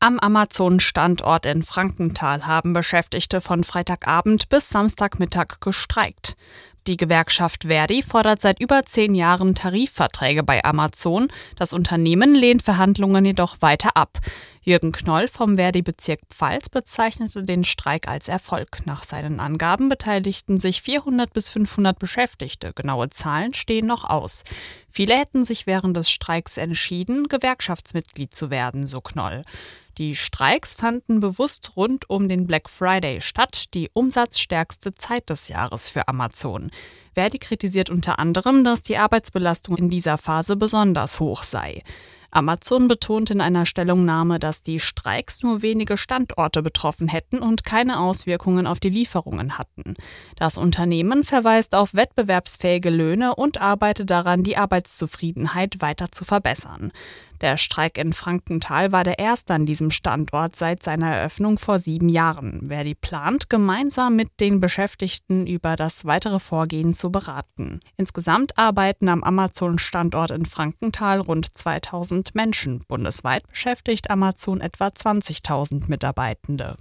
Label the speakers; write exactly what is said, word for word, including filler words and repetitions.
Speaker 1: Am Amazon-Standort in Frankenthal haben Beschäftigte von Freitagabend bis Samstagmittag gestreikt. Die Gewerkschaft ver.di fordert seit über zehn Jahren Tarifverträge bei Amazon. Das Unternehmen lehnt Verhandlungen jedoch weiter ab. Jürgen Knoll vom ver.di-Bezirk Pfalz bezeichnete den Streik als Erfolg. Nach seinen Angaben beteiligten sich vierhundert bis fünfhundert Beschäftigte. Genaue Zahlen stehen noch aus. Viele hätten sich während des Streiks entschieden, Gewerkschaftsmitglied zu werden, so Knoll. Die Streiks fanden bewusst rund um den Black Friday statt, die umsatzstärkste Zeit des Jahres für Amazon. ver.di kritisiert unter anderem, dass die Arbeitsbelastung in dieser Phase besonders hoch sei. Amazon betont in einer Stellungnahme, dass die Streiks nur wenige Standorte betroffen hätten und keine Auswirkungen auf die Lieferungen hatten. Das Unternehmen verweist auf wettbewerbsfähige Löhne und arbeitet daran, die Arbeitszufriedenheit weiter zu verbessern. Der Streik in Frankenthal war der erste an diesem Standort seit seiner Eröffnung vor sieben Jahren. ver.di plant, gemeinsam mit den Beschäftigten über das weitere Vorgehen zu beraten. Insgesamt arbeiten am Amazon-Standort in Frankenthal rund zweitausend Menschen. Bundesweit beschäftigt Amazon etwa zwanzigtausend Mitarbeitende.